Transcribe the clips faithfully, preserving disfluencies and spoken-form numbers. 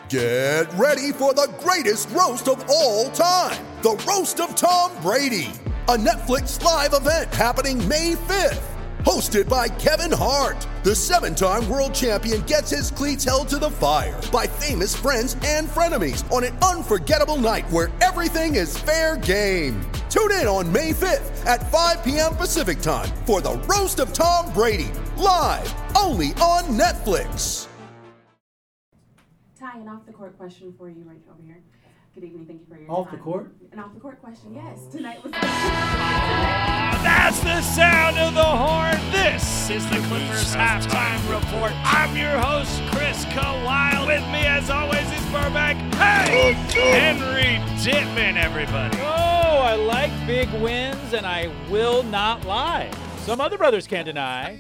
Get ready for the greatest roast of all time, the Roast of Tom Brady, a Netflix live event happening May fifth. Hosted by Kevin Hart, the seven-time world champion gets his cleats held to the fire by famous friends and frenemies on an unforgettable night where everything is fair game. Tune in on May fifth at five p.m. Pacific time for the Roast of Tom Brady, live only on Netflix. Ty, an off-the-court question for you right over here. Good evening, thank you for your Off time. the court? An off-the-court question, yes. Tonight was... That's the sound of the horn. This is the Clippers Halftime Report. I'm your host, Chris Kawhi. With me, as always, is Burbank. Hey, Henry Dittman, everybody. Oh, I like big wins, and I will not lie. Some other brothers can't deny.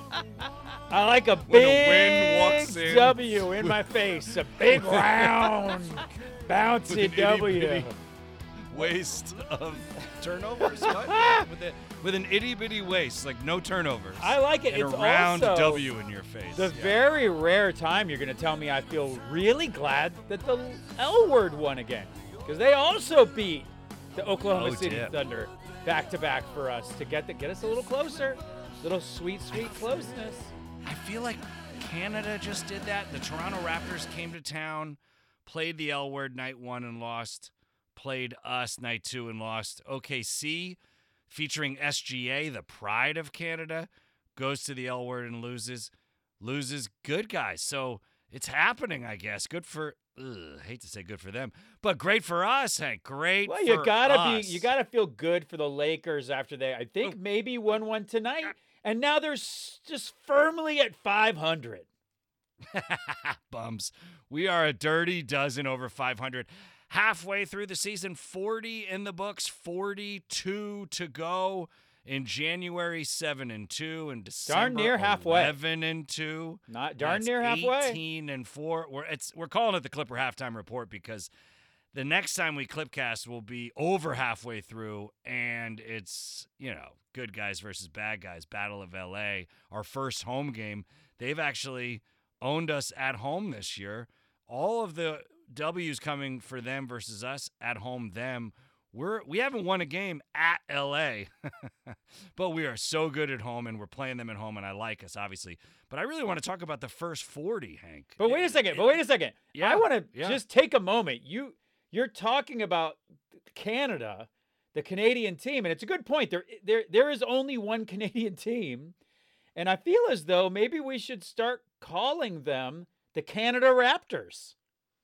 I like a When a win big walks in. W in my face. A big round, bouncy With an W. itty-bitty waste of turnovers? What? with, a, with an itty-bitty waist, like no turnovers. I like it. And It's a round also W in your face. the Yeah. very rare time you're going to tell me I feel really glad that the L word won again. Because they also beat the Oklahoma Oh, City dip. Thunder back-to-back for us to get the, get us a little closer. Little sweet, sweet closeness. I feel like Canada just did that. The Toronto Raptors came to town, played the L word night one and lost, played us night two and lost. O K C, featuring S G A, the pride of Canada, goes to the L word and loses. Loses good guys. So it's happening, I guess. Good for, ugh, hate to say good for them, but great for us, Hank. Great Well, for you gotta us. be, you gotta feel good for the Lakers after they, I think, maybe won one tonight, and now they're s- just firmly at five hundred. Bums. We are a dirty dozen over five hundred. Halfway through the season, forty in the books, forty-two to go. In January, seven and two. In December, Darn near halfway. eleven and two. Not darn That's near halfway. eighteen and four. We're it's we're calling it the Clipper Halftime Report because the next time we Clipcast will be over halfway through, and it's, you know, good guys versus bad guys, Battle of L A, our first home game. They've actually owned us at home this year. All of the W's coming for them versus us at home them. We're we haven't won a game at L A, but we are so good at home, and we're playing them at home, and I like us, obviously. But I really want to talk about the first forty, Hank. But wait a second. But wait a second. Yeah, I want to yeah. just take a moment. You you're talking about Canada, the Canadian team, and it's a good point. There there there is only one Canadian team, and I feel as though maybe we should start calling them the Canada Raptors.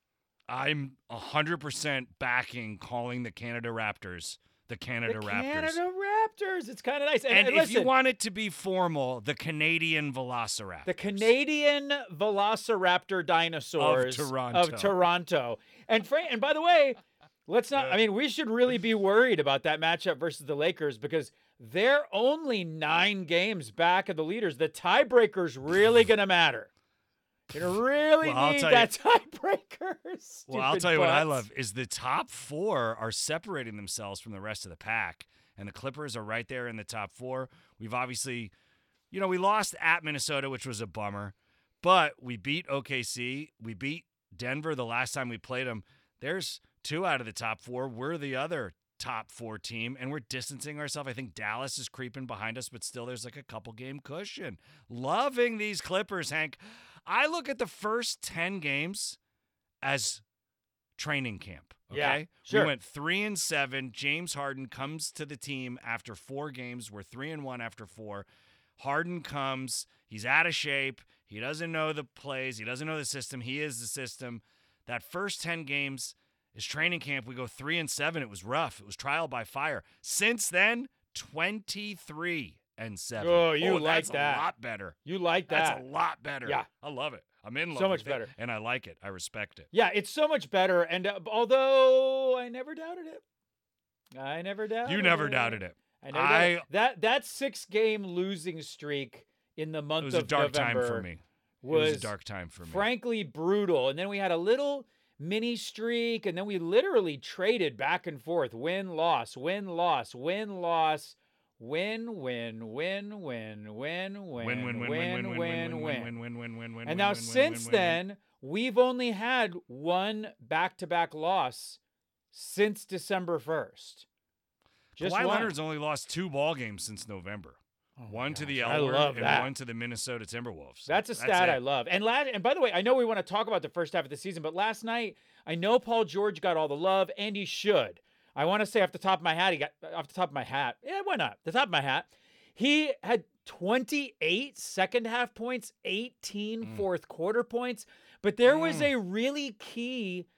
I'm one hundred percent backing calling the Canada Raptors the Canada the Raptors. Canada Raptors. It's kind of nice. And, and and if listen, you want it to be formal, the Canadian Velociraptors. the Canadian Velociraptor dinosaurs Of Toronto. Of Toronto. And Fra- and by the way, let's not. I mean, we should really be worried about that matchup versus the Lakers because they're only nine games back of the leaders. The tiebreaker's really gonna matter. You really Well, I'll need tell that tiebreaker. Well, I'll stupid tell you what I butts. love is the top four are separating themselves from the rest of the pack, and the Clippers are right there in the top four. We've obviously, you know, we lost at Minnesota, which was a bummer, but we beat O K C. We beat Denver the last time we played them. There's two out of the top four. We're the other top four team, and we're distancing ourselves. I think Dallas is creeping behind us, but still there's like a couple game cushion. Loving these Clippers, Hank. I look at the first ten games as training camp. Okay. Yeah, sure. We went three and seven. James Harden comes to the team after four games. We're three and one after four. Harden comes. He's out of shape. He doesn't know the plays. He doesn't know the system. He is the system. That first ten games is training camp. We go three and seven. It was rough. It was trial by fire. Since then, twenty-three and seven. Oh, you oh, like that's that. a lot better. You like that. That's a lot better. Yeah. I love it. I'm in love So much with it, better. and I like it. I respect it. Yeah, it's so much better. And uh, although I never doubted it, I never doubted You never it. doubted it. I never I- doubted it. That that six game losing streak in the month It was of a dark November time for me. It was, was a dark time for me. frankly brutal. And then we had a little mini streak, and then we literally traded back and forth, win loss, win loss, win loss. Win, win, win, win, win, win, Win, win, win, win, win, win, win, win, win, win, win, win, win, And now win, since win, win, win. then, we've only had one back-to-back loss since December first. Just Kawhi one. Leonard's only lost two ball games since November. Oh my one to the gosh, I L love and that. one to the Minnesota Timberwolves. That's a stat it. I love. And lad, and by the way, I know we want to talk about the first half of the season, but last night I know Paul George got all the love, and he should. I want to say off the top of my hat, he got off the top of my hat. Yeah, why not? The top of my hat. He had twenty-eight second half points, eighteen Mm. fourth quarter points, but there was Mm. a really key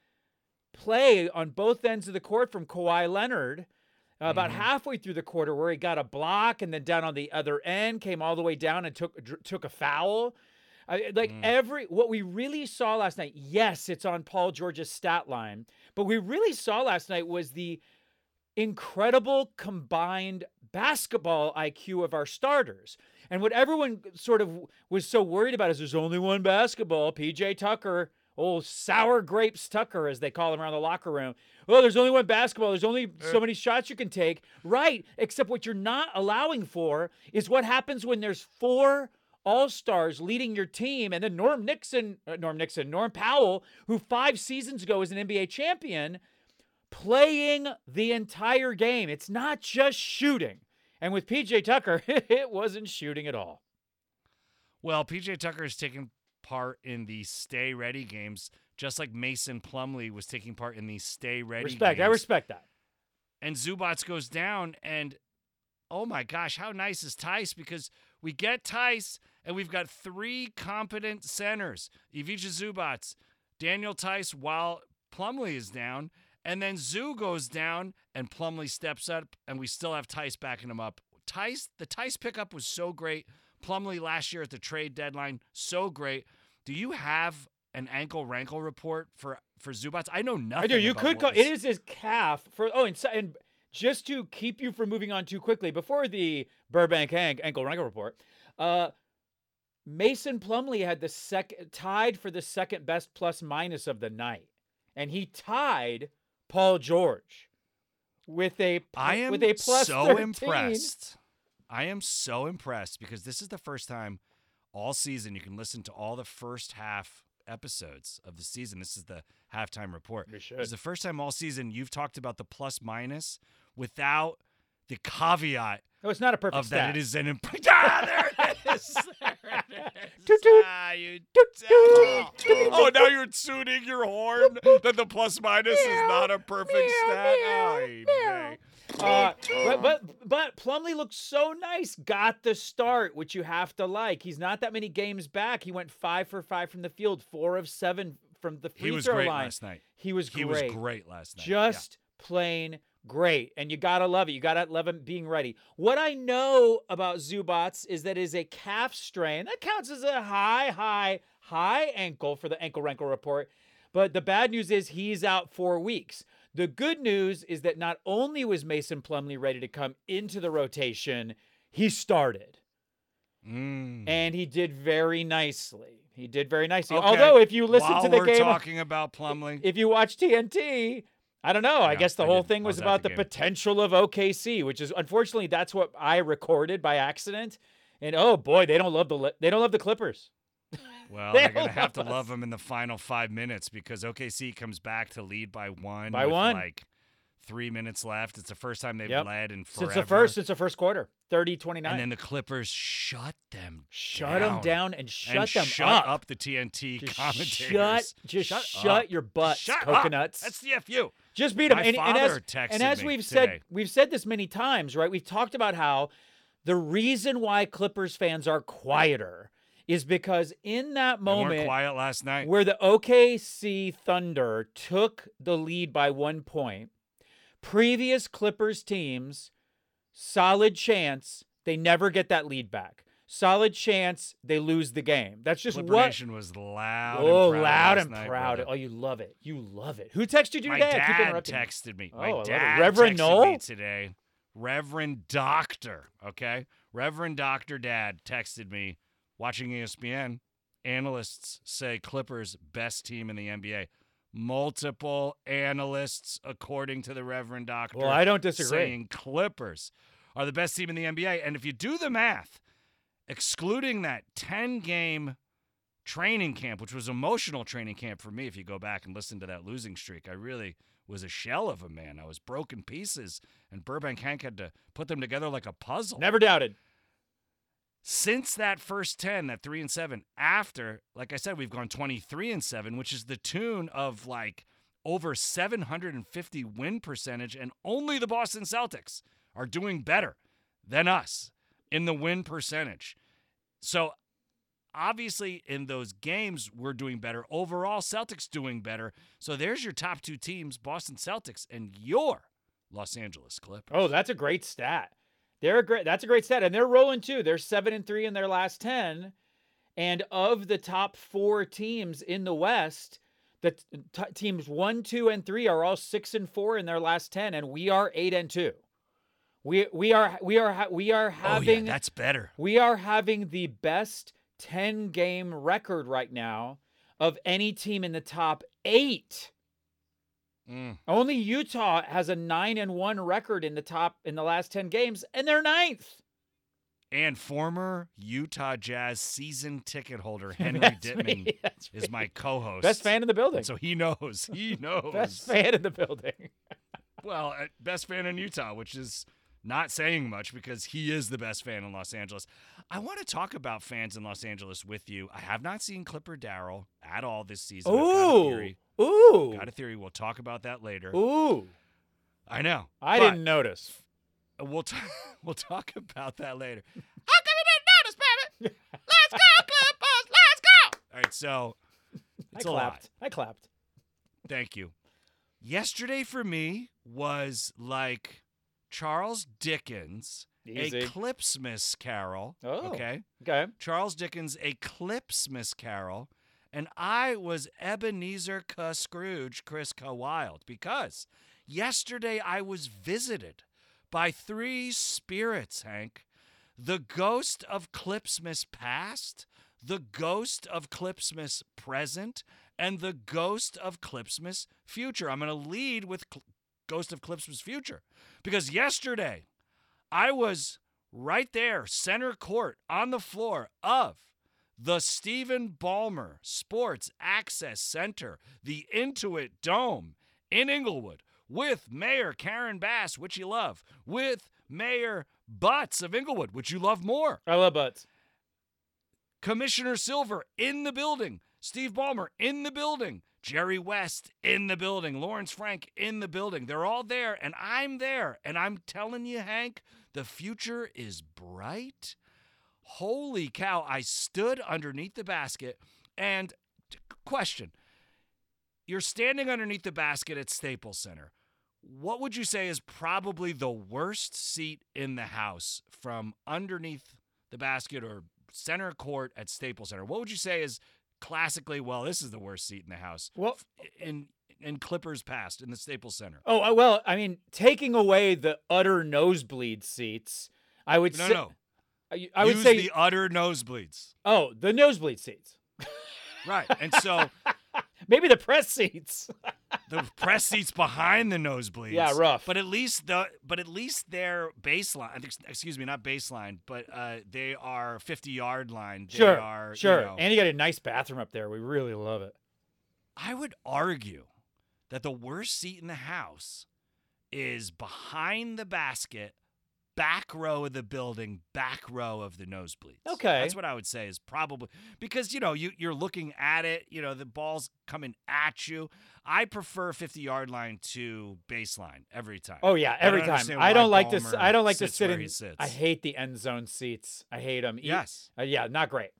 play on both ends of the court from Kawhi Leonard. Uh, about Mhm. halfway through the quarter, where he got a block, and then down on the other end, came all the way down and took dr- took a foul. I, like Mm. every what we really saw last night. Yes, it's on Paul George's stat line, but we really saw last night was the incredible combined basketball I Q of our starters. And what everyone sort of was so worried about is there's only one basketball. P J Tucker, old sour grapes Tucker, as they call him around the locker room. Oh, there's only one basketball. There's only so many shots you can take. Right. Except what you're not allowing for is what happens when there's four all-stars leading your team. And then Norm Nixon, uh, Norm Nixon, Norm Powell, who five seasons ago was an N B A champion, playing the entire game. It's not just shooting. And with P J Tucker, it wasn't shooting at all. Well, P J Tucker is taking part in the stay ready games, just like Mason Plumlee was taking part in the stay ready Respect. games. I respect that. And Zubats goes down, and oh my gosh, how nice is Tice? Because we get Tice, and we've got three competent centers. Ivica Zubats, Daniel Tice, while Plumlee is down, and then Zoo goes down, and Plumlee steps up, and we still have Tice backing him up. Tice, the Tice pickup was so great. Plumlee last year at the trade deadline, so great. Do you have an ankle rankle report for for Zubats? I know nothing. I do. You about could what call was- it is his calf for. Oh, and, so- and just to keep you from moving on too quickly, before the Burbank Hank ankle rankle report, uh, Mason Plumlee had the second tied for the second best plus minus of the night, and he tied Paul George with a I am with a plus so thirteen. impressed. I am so impressed because this is the first time all season you can listen to all the first half episodes of the season. This is the halftime report. We should. It's the first time all season you've talked about the plus minus without the caveat No, it's not a perfect of stat. that it is an imp- ah, there it is. There it is. Toot, toot. Ah, you Toot, oh. toot. Oh, now you're tooting your horn that the plus minus is not a perfect stat. Oy vey. Uh, but but but Plumlee looked so nice. Got the start, which you have to like. He's not that many games back. He went five for five from the field, four of seven from the free He was throw great line. last night. He was He great. was great last night. Just plain great, and you gotta love it. You gotta love him being ready. What I know about Zubats is that it is a calf strain that counts as a high, high, high ankle for the ankle rankle report. But the bad news is he's out four weeks. The good news is that not only was Mason Plumlee ready to come into the rotation, he started. Mm. And he did very nicely. He did very nicely. Okay. Although, if you listen While to the we're game, talking about Plumlee, if you watch T N T, I don't know. I Yeah, guess the I whole did. thing I was, was at about the the, game. potential of O K C, which is unfortunately that's what I recorded by accident. And oh boy, they don't love the li- they don't love the Clippers. well, They they're gonna don't have to love us. love him in the final five minutes because O K C comes back to lead by one. By with one. like three minutes left. It's the first time they've Yep. led in forever. Since the first, since the first quarter, thirty twenty-nine. and then the Clippers shut them shut down. them down and shut and them shut up. up the T N T Just commentators. shut, just Shut shut, up. your butts, Shut up. coconuts. That's the F U. Just beat them. My and, and father as, texted and as me we've today. said, we've said this many times, right? We've talked about how the reason why Clippers fans are quieter is because in that They weren't moment quiet last night. where the O K C Thunder took the lead by one point, previous Clippers teams, solid chance they never get that lead back. Solid chance they lose the game. That's just Clipper what. Nation was loud. Oh, and proud loud last and night, proud. brother. Oh, you love it. You love it. Who texted you My today? I keep dad interrupting you. texted me. Oh, My I love it. dad Reverend texted Noel? me today. Reverend Doctor, okay? Reverend Doctor Dad texted me watching E S P N. Analysts say Clippers best team in the N B A. Multiple analysts, according to the Reverend Doctor, Well, I don't disagree. saying Clippers are the best team in the N B A. And if you do the math, excluding that ten-game training camp, which was emotional training camp for me. If you go back and listen to that losing streak, I really was a shell of a man. I was broken pieces, and Burbank Hank had to put them together like a puzzle. Never doubted. Since that first ten, that three and seven, after, like I said, we've gone twenty-three and seven, which is the tune of like over seven hundred fifty win percentage, and only the Boston Celtics are doing better than us in the win percentage. So obviously in those games, we're doing better. Overall, Celtics doing better. So there's your top two teams, Boston Celtics and your Los Angeles Clippers. Oh, that's a great stat. They're a great. That's a great stat, and they're rolling too. They're seven and three in their last ten, and of the top four teams in the West, the t- teams one, two, and three are all six and four in their last ten, and we are eight and two. We we are we are we are having oh, yeah, that's better. We are having the best ten game record right now of any team in the top eight. Mm. Only Utah has a nine and one record in the top in the last ten games, and they're ninth. And former Utah Jazz season ticket holder Henry That's Dittman me. That's is me. my co-host. Best fan in the building. So he knows. He knows. Best fan in the building. Well, uh, best fan in Utah, which is not saying much because he is the best fan in Los Angeles. I want to talk about fans in Los Angeles with you. I have not seen Clipper Darrell at all this season. I've got a Ooh. theory. Ooh. Got a theory. We'll talk about that later. Ooh. I know. I but didn't notice. We'll t- we'll talk about that later. How come you didn't notice, baby? Let's go, Clippers. Let's go. All right, so it's I a clapped. lot. I clapped. Thank you. Yesterday for me was like Charles Dickens, Easy. a Clipsmas carol. Oh. Okay. Okay. Charles Dickens, a Clipsmas carol. And I was Ebenezer K. Scrooge, Chris K. Wilde, because yesterday I was visited by three spirits, Hank. The ghost of Clipsmas past, the ghost of Clipsmas present, and the ghost of Clipsmas future. I'm going to lead with Cl- ghost of Clipsmas future because yesterday I was right there, center court, on the floor of the Stephen Ballmer Sports Access Center, the Intuit Dome in Inglewood, with Mayor Karen Bass, which you love, with Mayor Butts of Inglewood, which you love more. I love butts. Commissioner Silver in the building, Steve Ballmer in the building, Jerry West in the building, Lawrence Frank in the building. They're all there, and I'm there. And I'm telling you, Hank, the future is bright. Holy cow, I stood underneath the basket, and question, you're standing underneath the basket at Staples Center. What would you say is probably the worst seat in the house from underneath the basket or center court at Staples Center? What would you say is classically, well, this is the worst seat in the house Well, in in Clippers past in the Staples Center? oh, uh, well, I mean, taking away the utter nosebleed seats, I would No, say, no. I, I would Use say, the utter nosebleeds. oh, the nosebleed seats. Right. And so Maybe the press seats. the press seats behind the nosebleeds. Yeah, rough. But at least the but at least their baseline, excuse me, not baseline, but uh, they are fifty yard line. They Sure, are, sure. You know, And you got a nice bathroom up there. We really love it. I would argue that the worst seat in the house is behind the basket, back row of the building, back row of the nosebleeds. Okay. That's what I would say is probably because, you know, you, you're looking at it, you know, the ball's coming at you. I prefer fifty yard line to baseline every time. Oh yeah, every I don't time. understand I why don't like to. s- Ballmer I don't like to sits sit where in. he sits. I hate the end zone seats. I hate them. Yes. Uh, yeah, not great.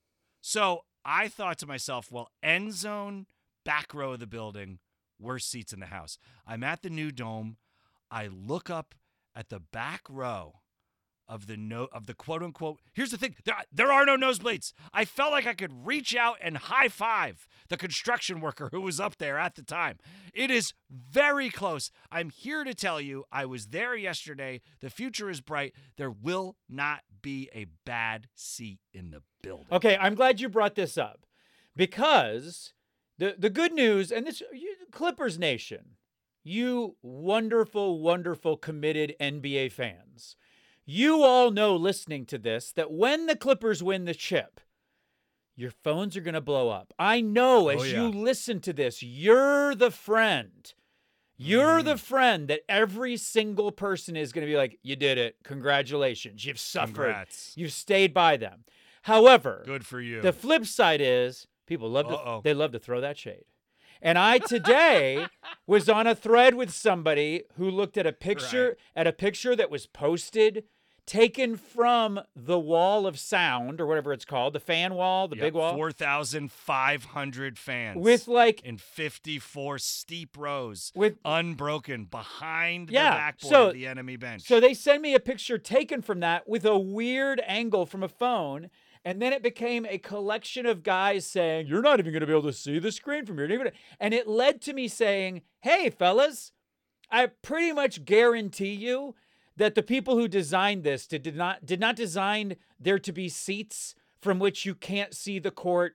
So I thought to myself, well, end zone, back row of the building, worst seats in the house. I'm at the new dome. I look up at the back row of the no of the quote unquote. Here's the thing: there, there are no nosebleeds. I felt like I could reach out and high five the construction worker who was up there at the time. It is very close. I'm here to tell you, I was there yesterday. The future is bright. There will not be a bad seat in the building. Okay, I'm glad you brought this up because the the good news, and this you, Clippers Nation, you wonderful, wonderful, committed N B A fans, you all know listening to this that when the Clippers win the chip, your phones are going to blow up. I know as Oh, yeah. you listen to this, you're the friend. You're Mhm. the friend that every single person is going to be like, you did it. Congratulations. You've suffered. Congrats. You've stayed by them. However, Good for you. the flip side is people love Uh-oh. to they love to throw that shade. And I today was on a thread with somebody who looked at a picture Right. at a picture that was posted, taken from the wall of sound or whatever it's called, the fan wall, the Yep, big wall, four thousand five hundred fans. with like in fifty-four steep rows, with unbroken behind Yeah, the backboard so- of the enemy bench. So they send me a picture taken from that with a weird angle from a phone. And then it became a collection of guys saying, you're not even going to be able to see the screen from here. And it led to me saying, hey, fellas, I pretty much guarantee you that the people who designed this did, did not did not design there to be seats from which you can't see the court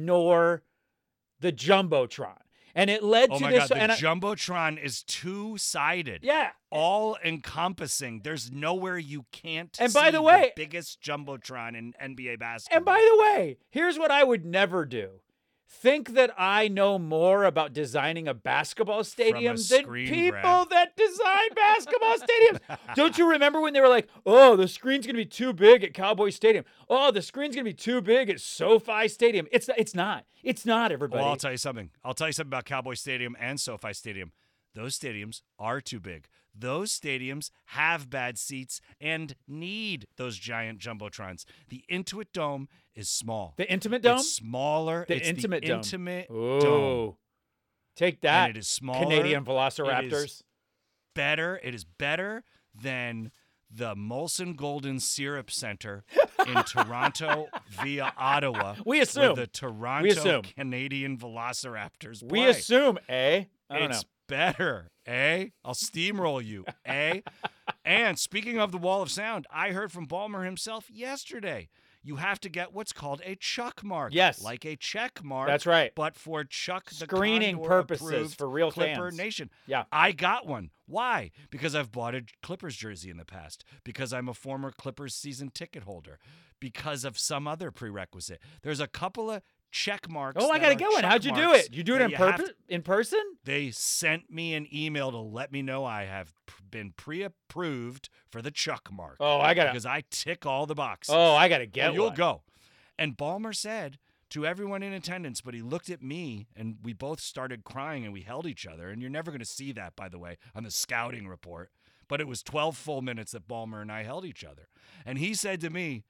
nor the Jumbotron. And it led oh to my this. God, the and I- Jumbotron is two-sided. yeah. All encompassing. There's nowhere you can't And see by the way- biggest Jumbotron in N B A basketball. And by the way, here's what I would never do. Think that I know more about designing a basketball stadium than screen people grab. that design basketball stadiums. Don't you remember when they were like, oh, the screen's going to be too big at Cowboy Stadium. Oh, the screen's going to be too big at SoFi Stadium. It's it's not. It's not, everybody. Well, I'll tell you something. I'll tell you something about Cowboy Stadium and SoFi Stadium. Those stadiums are too big. Those stadiums have bad seats and need those giant jumbotrons. The Intuit Dome is small. The Intimate Dome? It's smaller. The it's Intimate the Dome. Intimate Ooh. Dome. Take that, And it is smaller. Canadian It Velociraptors. is better. It is better than the Molson Golden Syrup Center in Toronto via Ottawa. We where assume. the Toronto We assume. Canadian Velociraptors We play. assume, eh? I don't It's know. better, eh? I'll steamroll you, eh? And speaking of the Wall of Sound, I heard from Ballmer himself yesterday. You have to get what's called a Chuck mark. Yes. Like a check mark. That's right. But for Chuck the Screening Condor purposes approved for real Clipper fans. Nation. Yeah. I got one. Why? Because I've bought a Clippers jersey in the past. Because I'm a former Clippers season ticket holder. Because of some other prerequisite. There's a couple of check marks. Oh, I that got to are get one. check How'd you do marks it? You do it that in, you have purpo- to- in person? They sent me an email to let me know I have p- been pre-approved for the Chuck mark. Oh, I got to. Because I tick all the boxes. Oh, I got to Oh, get you'll one. go. And Ballmer said to everyone in attendance, but he looked at me and we both started crying and we held each other. And you're never going to see that, by the way, on the scouting report. But it was twelve full minutes that Ballmer and I held each other. And he said to me,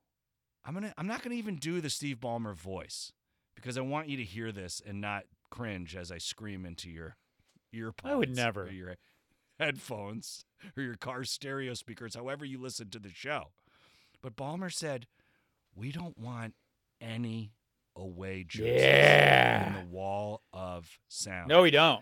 I'm gonna I'm not gonna even do the Steve Ballmer voice because I want you to hear this and not cringe as I scream into your ear pods. I would never. Or your headphones or your car stereo speakers, however you listen to the show. But Ballmer said, we don't want any away jerseys Yeah. in the Wall of Sound. No, we don't.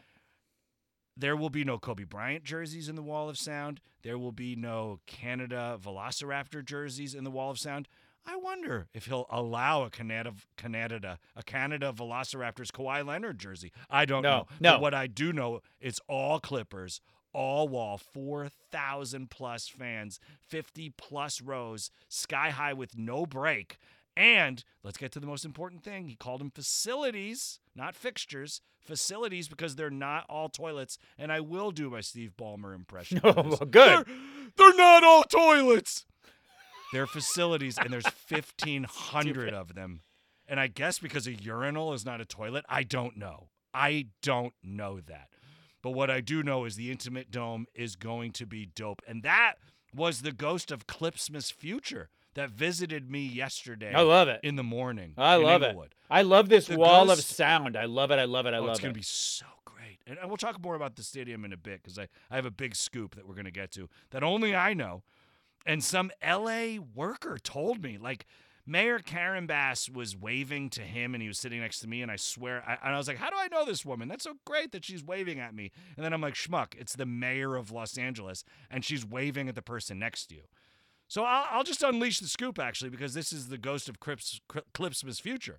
There will be no Kobe Bryant jerseys in the Wall of Sound. There will be no Canada Velociraptor jerseys in the Wall of Sound. I wonder if he'll allow a Canada, Canada, a Canada Velociraptors Kawhi Leonard jersey. I don't No, know. no. But what I do know, it's all Clippers, all wall, four thousand plus fans, fifty plus rows, sky high with no break. And let's get to the most important thing. He called them facilities, not fixtures. Facilities because they're not all toilets. And I will do my Steve Ballmer impression. Oh, for this. well, good. They're, they're not all toilets. They're facilities, and there's fifteen hundred of them. And I guess because a urinal is not a toilet, I don't know. I don't know that. But what I do know is the Intimate Dome is going to be dope. And that was the ghost of Clipsmas Future that visited me yesterday. I love it. In the morning. I in love Inglewood. it. I love this The wall of ghost- sound. I love it. I love it. I Oh, love it's it. going to be so great. And and we'll talk more about the stadium in a bit because I, I have a big scoop that we're going to get to that only I know. And some L A worker told me, like, Mayor Karen Bass was waving to him and he was sitting next to me. And I swear, I, and I was like, how do I know this woman? That's so great that she's waving at me. And then I'm like, schmuck, it's the mayor of Los Angeles. And she's waving at the person next to you. So I'll, I'll just unleash the scoop, actually, because this is the ghost of Clips, Clipsmas Future.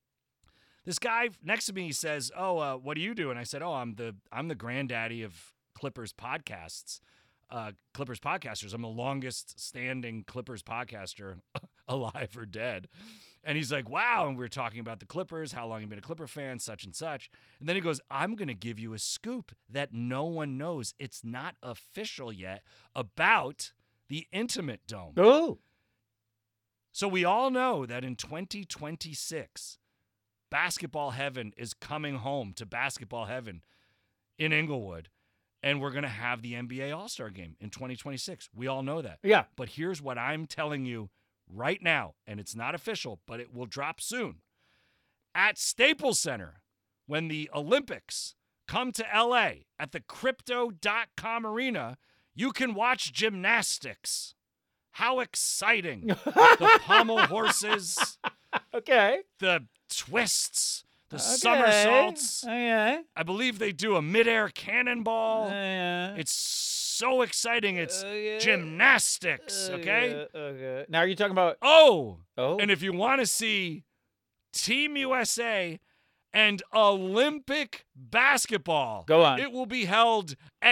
This guy next to me says, "Oh, uh, what do you do?" And I said, "Oh, I'm the I'm the granddaddy of Clippers podcasts, uh, Clippers podcasters. I'm the longest standing Clippers podcaster, alive or dead." And he's like, wow. And we were talking about the Clippers, how long you've been a Clipper fan, such and such. And then he goes, I'm going to give you a scoop that no one knows. It's not official yet about the Intimate Dome. Oh. So we all know that in twenty twenty-six, basketball heaven is coming home to basketball heaven in Inglewood. And we're going to have the N B A All-Star Game in twenty twenty-six. We all know that. Yeah. But here's what I'm telling you right now, and it's not official, but it will drop soon. At Staples Center, when the Olympics come to L A at the Crypto dot com Arena, you can watch gymnastics. How exciting. The pommel horses, Okay. the twists, the Okay. somersaults. Okay. I believe they do a midair cannonball. Yeah. It's so exciting. It's Okay. gymnastics, okay? Okay. Okay. Now, are you talking about? Oh, Oh. and if you want to see Team U S A and Olympic basketball, Go on. it will be held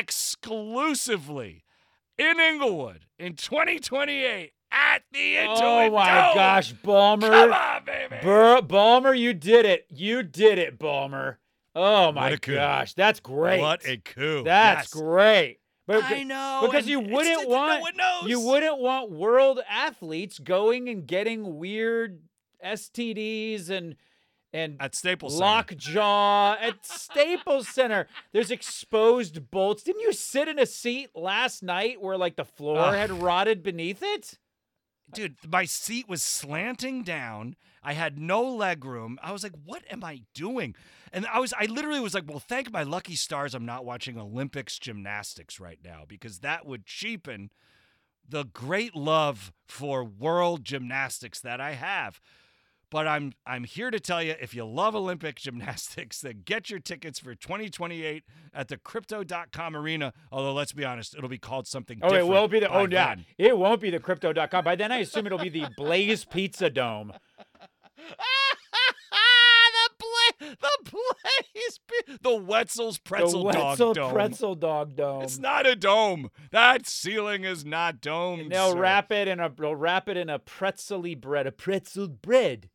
exclusively in Inglewood in twenty twenty-eight at the Intuit Oh my Dome. gosh, Balmer. Come on, baby. Bur- Balmer, you did it. You did it, Balmer. Oh my What a coup. gosh, that's great. What a coup. That's Yes. great. But I know. because and you it's wouldn't just- want no one knows. you wouldn't want world athletes going and getting weird S T Ds and and At Staples Center. lockjaw at Staples Center. There's exposed bolts. Didn't you sit in a seat last night where like the floor Ugh. had rotted beneath it? Dude, my seat was slanting down. I had no leg room. I was like, what am I doing? And I was I literally was like, well, thank my lucky stars I'm not watching Olympics gymnastics right now, because that would cheapen the great love for world gymnastics that I have. But I'm I'm here to tell you, if you love Olympic gymnastics, then get your tickets for twenty twenty-eight at the Crypto dot com Arena. Although, let's be honest, it'll be called something Oh, it different. won't be the by oh yeah. then. It won't be the Crypto dot com. By then I assume it'll be the Blaze Pizza Dome. the Bla- the Blaze, Pi- the Wetzel's Pretzel the Dog Wetzel Dome. Pretzel Dog Dome. It's not a dome. That ceiling is not domed. And they'll sir. wrap it in a they'll wrap it in a pretzely bread, a pretzel bread.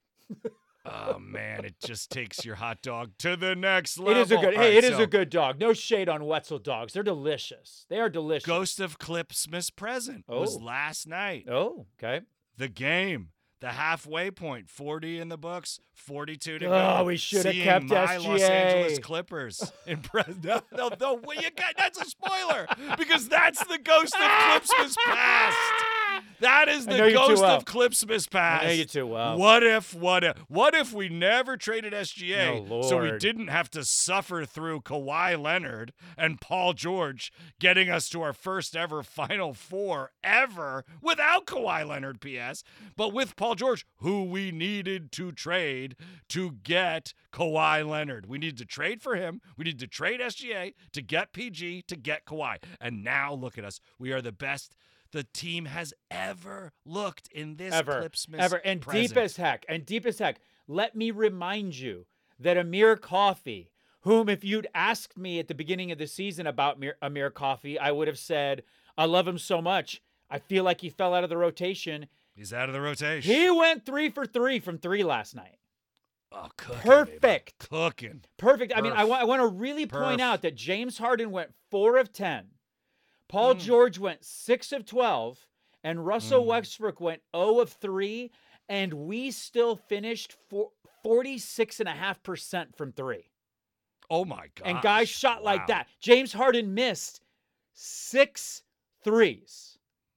Oh man, it just takes your hot dog to the next level. It is a good. All Hey, right, it is so a good dog. No shade on Wetzel dogs. They're delicious. They are delicious. Ghost of Clipsmas present was Oh. last night. Oh, okay. The game, the halfway point, forty in the books, forty-two to go. Oh, we should have Seeing kept my S G A. Los Angeles Clippers in pres- no, no, no, well, you got, that's a spoiler because that's the Ghost of Clipsmas past. That is I know the you too Ghost well. of Clipsmas past. I know you too well. What if, what if, what if we never traded S G A Oh, so we Lord. didn't have to suffer through Kawhi Leonard and Paul George getting us to our first ever Final Four ever without Kawhi Leonard, P S, but with Paul George, who we needed to trade to get Kawhi Leonard. We needed to trade for him. We needed to trade S G A to get P G to get Kawhi. And now look at us. We are the best the team has ever looked in this Ever, Clipsmas ever, and present. deep as heck, and deep as heck. Let me remind you that Amir Coffey, whom if you'd asked me at the beginning of the season about Amir, Amir Coffey, I would have said, I love him so much. I feel like he fell out of the rotation. He's out of the rotation. He went three for three from three last night. Oh, cooking, Perfect. baby. Cooking. Perfect. I mean, I Perf. want I want to really point Perf. out that James Harden went four of ten. Paul Mm. George went six of twelve. And Russell Mm. Westbrook went zero of three. And we still finished for forty-six point five percent from three. Oh, my God. And guys shot like Wow. that. James Harden missed six threes.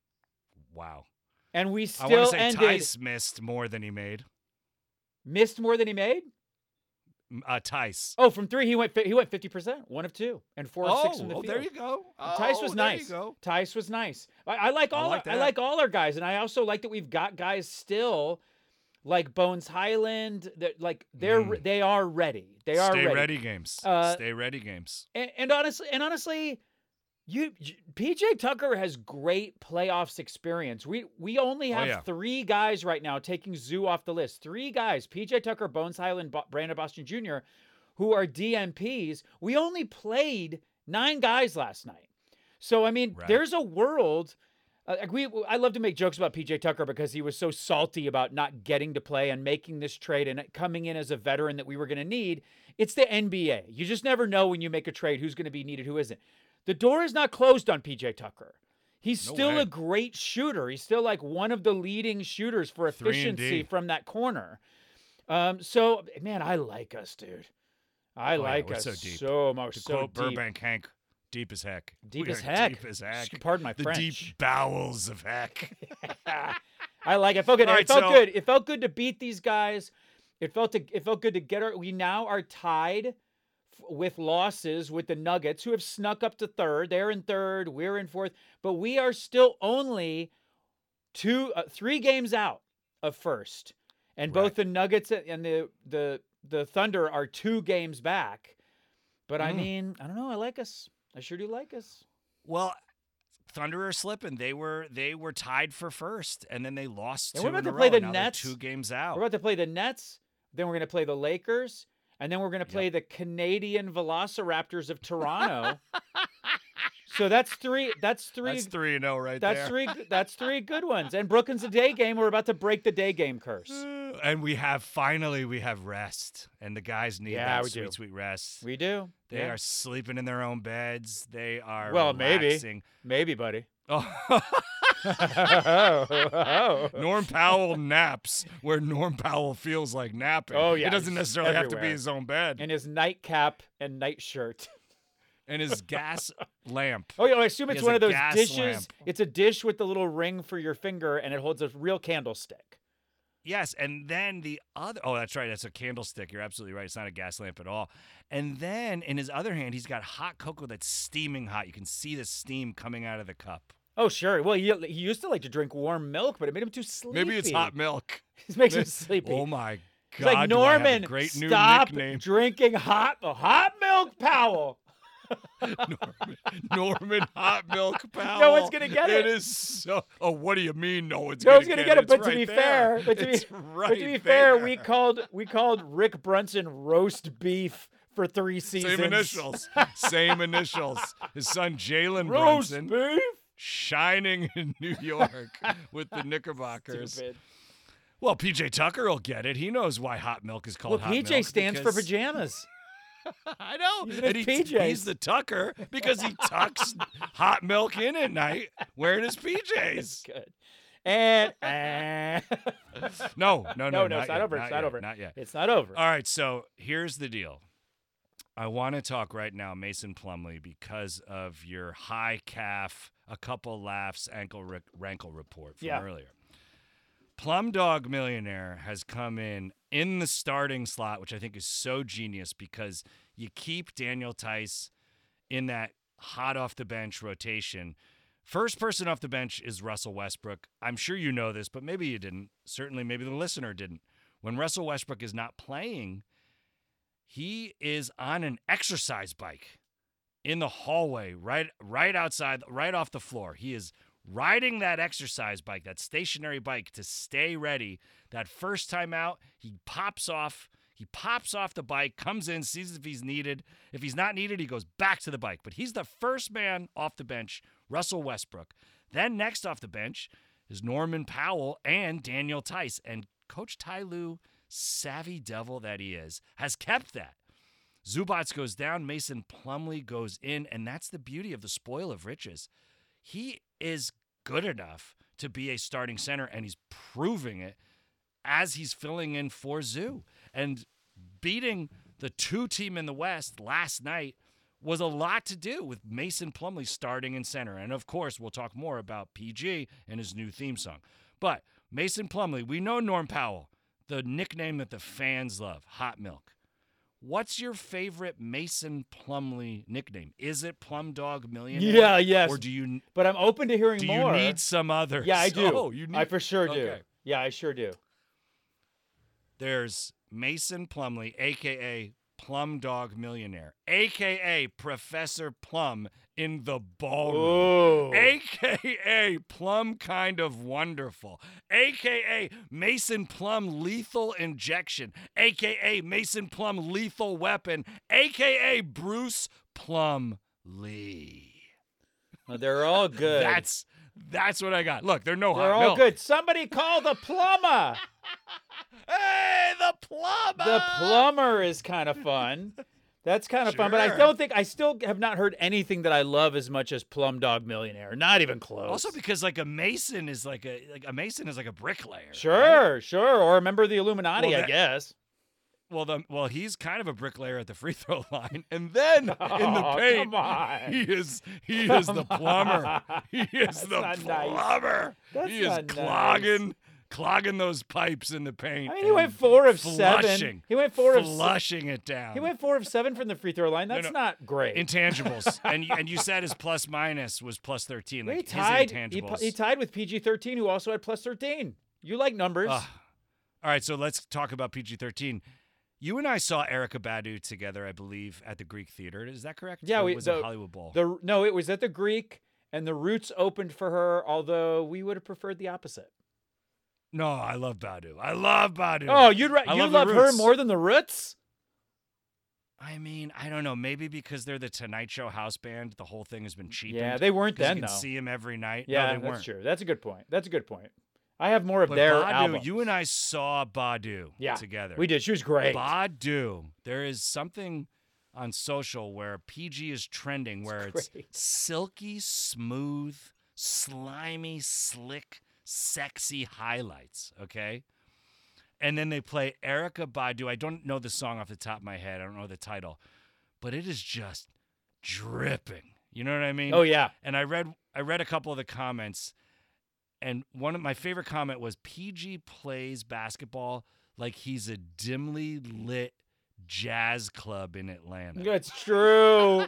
Wow. And we I still want to say ended Tice missed more than he made. missed more than he made. M- Uh, Tice. Oh, from three he went fi- he went fifty percent, one of two, and four of Oh, six from the oh, field. there you go. Oh, Tice was there nice. you go. Tice was nice. I, I like I all. like our, I that. like all our guys, and I also like that we've got guys still, like Bones Highland. That like they're Mm. they are ready. They are Stay ready. ready games. Uh, Stay ready games. And, and honestly, and honestly, you P J Tucker has great playoffs experience. We we only Oh, have yeah. three guys right now taking Zoo off the list. Three guys: P J Tucker, Bones Highland, Bo- Brandon Boston Junior, who are D M Ps. We only played nine guys last night. So I mean, Right. there's a world. Uh, like we, I love to make jokes about P J Tucker because he was so salty about not getting to play and making this trade and coming in as a veteran that we were going to need. It's the N B A. You just never know when you make a trade who's going to be needed, who isn't. The door is not closed on P J Tucker. He's No still way. a great shooter. He's still like one of the leading shooters for three and efficiency D. from that corner. Um, so, man, I like us, dude. I Oh, yeah, like we're us so deep. so much. To so quote deep. Burbank Hank, deep as heck. Deep We as are heck. Deep as heck. Pardon my the French. deep bowels of heck. I like it. It felt good. All It right, felt so- good. It felt good to beat these guys. It felt to, it felt good to get our. We now are tied f- with losses with the Nuggets, who have snuck up to third. They're in third. We're in fourth, but we are still only two, uh, three games out of first, and both Right. the Nuggets and the the the Thunder are two games back. But I Mm. mean, I don't know. I like us. I sure do like us. Well, Thunder are slipping. They were they were tied for first, and then they lost And two we're about in to a play row, the and now they're Nets. two games out. We're about to play the Nets. Then we're going to play the Lakers. And then we're going to play the Canadian Velociraptors of Toronto. So that's three. That's three. That's three and zero right That's there. three. That's three good ones. And Brooklyn's a day game. We're about to break the day game curse. And we have finally we have rest, and the guys need Yeah, that we sweet do. sweet rest. We do. They Yeah. are sleeping in their own beds. They are Well, maybe. relaxing. Maybe, buddy. Oh. oh, Norm Powell naps where Norm Powell feels like napping. Oh, yeah, It doesn't he's necessarily have to be everywhere. his own bed. In his nightcap and nightshirt. And his gas lamp. Oh, yeah, I assume He it's has one a of those gas dishes. lamp. It's a dish with the little ring for your finger, and it holds a real candlestick. Yes, and then the other oh, that's right, that's a candlestick. You're absolutely right. It's not a gas lamp at all. And then in his other hand, he's got hot cocoa that's steaming hot. You can see the steam coming out of the cup. Oh, sure. Well, he, he used to like to drink warm milk, but it made him too sleepy. Maybe it's hot milk. It makes him sleepy. Oh my He's god. like, do I have a Norman, great new stop nickname. drinking hot, hot milk, Powell. Norman, Norman Hot Milk Powell. No one's gonna get it. It is so. Oh, what do you mean? No one's No gonna one's gonna get, get it. It's But to right be there. fair, but to be, It's but right to be fair, there. we called we called Rick Brunson roast beef for three seasons. Same initials. Same initials. His son Jalen Roast Brunson, beef. shining in New York with the Knickerbockers. Stupid. Well, P J Tucker will get it. He knows why hot milk is called Well, hot P J milk. stands for because- pajamas. I know. He's in And his he, P Js. he's the Tucker because he tucks hot milk in at night wearing his P Js. Good. And, and No, no, no, no, no, not it's not yet, over. It's not yet, over. Not yet. It's not over. All right, so here's the deal. I want to talk right now, Mason Plumlee, because of your high calf, a couple laughs, ankle ri- rankle report from Yeah. earlier. Plum Dog Millionaire has come in in the starting slot, which I think is so genius because you keep Daniel Tice in that hot off the bench rotation. First person off the bench is Russell Westbrook. I'm sure you know this, but maybe you didn't. Certainly, maybe the listener didn't. When Russell Westbrook is not playing, he is on an exercise bike in the hallway, right, right outside, right off the floor. He is riding that exercise bike, that stationary bike, to stay ready. That first time out, he pops off. He pops off the bike, comes in, sees if he's needed. If he's not needed, he goes back to the bike. But he's the first man off the bench, Russell Westbrook. Then next off the bench is Norman Powell and Daniel Tice. And Coach Ty Lue, savvy devil that he is, has kept that. Zubats goes down, Mason Plumlee goes in, and that's the beauty of the spoil of riches. He is good enough to be a starting center, and he's proving it as he's filling in for Zoo. And beating the two team in the West last night was a lot to do with Mason Plumlee starting in center. And, of course, we'll talk more about P G and his new theme song. But Mason Plumlee, we know Norm Powell, the nickname that the fans love, Hot Milk. What's your favorite Mason Plumlee nickname? Is it Plum Dog Millionaire? Yeah, yes. Or do you But I'm open to hearing do more. you need some others? Yeah, I do. Oh, you need I for sure do. Okay. Yeah, I sure do. There's Mason Plumlee, a k a. Plum Dog Millionaire, a k a. Professor Plum in the ballroom, Oh. a k a. Plum Kind of Wonderful, a k a. Mason Plum Lethal Injection, a k a. Mason Plum Lethal Weapon, a k a. Bruce Plum Lee. Well, they're all good. That's That's what I got. Look, they're no They're hot all milk. good. Somebody call the plumber. Hey, the plumber. The plumber is kind of fun. That's kind of fun, but I Sure. don't think I still have not heard anything that I love as much as Plum Dog Millionaire. Not even close. Also, because like a mason is like a like a mason is like a bricklayer. right? sure, sure, or a member of the Illuminati, Well, I that- guess. Well, the, well, he's kind of a bricklayer at the free throw line, and then in the Oh, paint, come on. he is he is the Come plumber. on. He is That's the not nice. plumber. That's he is not nice. clogging clogging those pipes in the paint. I mean, he went and four of flushing, seven. He went four of se- flushing it down. He went four of seven from the free throw line. That's no. not great. Intangibles, and you- and you said his plus minus was plus thirteen. Like he his tied. He, intangibles. he tied with P G thirteen, who also had plus thirteen. You like numbers? Ugh. All right, so let's talk about P G thirteen. You and I saw Erica Badu together, I believe, at the Greek Theater. Is that correct? Yeah, Or we- was the- it Hollywood Bowl. The no, it was at the Greek, and the Roots opened for her. Although we would have preferred the opposite. No, I love Badu. I love Badu. Oh, you'd ra- I you love the love her Roots. more than the Roots? I mean, I don't know. Maybe because they're the Tonight Show house band, the whole thing has been cheapened. Yeah, they weren't 'cause then you can though. see him every night. Yeah, no, they that's weren't. true. That's a good point. That's a good point. I have more of But their Badu, albums. you and I saw Badu yeah, together. We did. She was great. Badu. There is something on social where P G is trending, where it's great. silky, smooth, slimy, slick, sexy highlights. Okay. And then they play Erica Badu. I don't know the song off the top of my head. I don't know the title, but it is just dripping. You know what I mean? Oh yeah. And I read I read a couple of the comments, and one of my favorite comment was P G plays basketball like he's a dimly lit jazz club in Atlanta. It's true.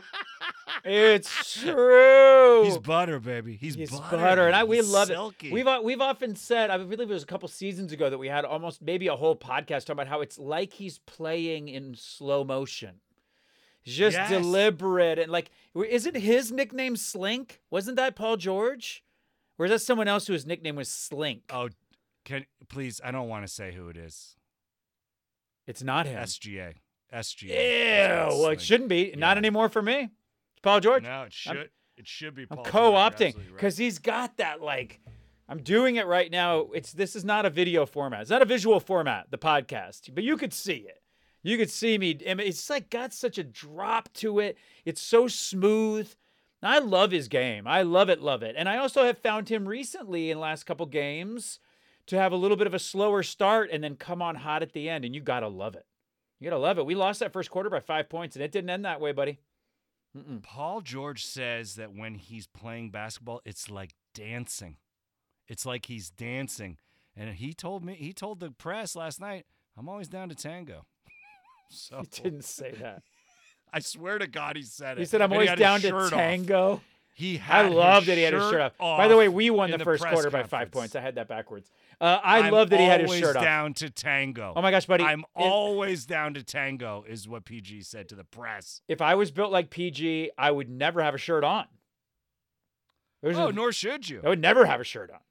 It's true. He's butter, baby. He's, He's butter, butter, and I we He's love silky. it. We've uh, we've often said, I believe it was a couple seasons ago that we had almost maybe a whole podcast talking about how it's like he's playing in slow motion. Just Yes. deliberate and like, isn't his nickname Slink? Wasn't that Paul George? Or is that someone else whose nickname was Slink? Oh, can please? I don't want to say who it is. It's not him. S G A. S G Ew. A. Well, it shouldn't be. Not Yeah. anymore for me. It's Paul George. No, it should. it should be. I'm Paul co-opting George, because because he's got that like. I'm doing it right now. It's this is not a video format. It's not a visual format. The podcast, but you could see it. You could see me. I mean, it's like got such a drop to it. It's so smooth. I love his game. I love it, love it. And I also have found him recently in the last couple games to have a little bit of a slower start and then come on hot at the end. And you gotta love it. You gotta love it. We lost that first quarter by five points, and it didn't end that way, buddy. Mm-mm. Paul George says that when he's playing basketball, it's like dancing. It's like he's dancing. And he told me, he told the press last night, I'm always down to tango. So He didn't say that. I swear to God, he said it. He said, "I'm And he always had his down to shirt off. tango." He I had love his that he had his shirt off. off By the way, we won in the first press quarter by five conference. points. I had that backwards. Uh, I I'm love that he had his always shirt off. down to tango. Oh my gosh, buddy! I'm If- always down to tango, is what P G said to the press. If I was built like P G, I would never have a shirt on. There's Oh, a- nor should you. I would never have a shirt on.